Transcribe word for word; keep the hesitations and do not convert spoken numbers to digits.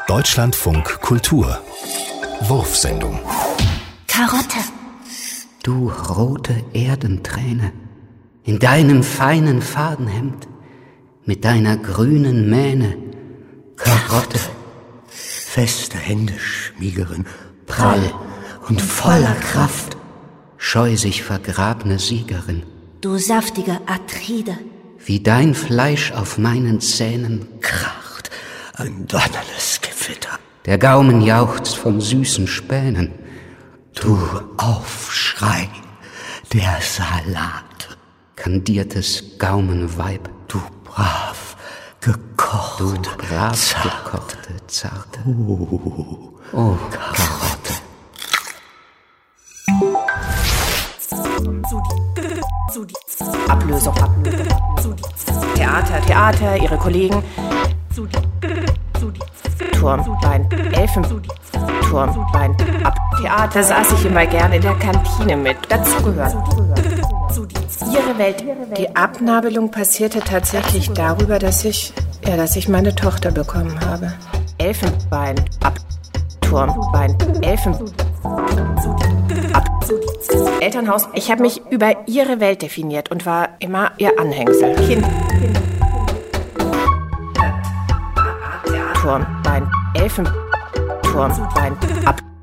Deutschlandfunk Kultur Wurfsendung. Karotte. Du rote Erdenträne, in deinem feinen Fadenhemd, mit deiner grünen Mähne, Karotte. Feste Hände schmiegeren, prall und voller Kraft, scheu sich vergrabne Siegerin. Du saftige Atride. Wie dein Fleisch auf meinen Zähnen kracht, ein donnernes Gewitter. Der Gaumen jauchzt von süßen Spänen. Du Aufschrei, der Salat. Kandiertes Gaumenweib. Du brav gekochte, du brav zarte. gekochte, zarte. Oh, oh Karotte. Ablösung, Ablösung. Theater, Theater, ihre Kollegen. Turmbein, Elfen, Turmbein, ab. Theater saß ich immer gerne in der Kantine mit. Dazugehört. Ihre Welt. Die Abnabelung passierte tatsächlich darüber, dass ich, ja, dass ich meine Tochter bekommen habe. Elfenbein, ab. Turmbein, Elfen, ab. Elternhaus. Ich habe mich über ihre Welt definiert und war immer ihr Anhängsel. Kind. Turmbein, Elfen, Turmbein, ab.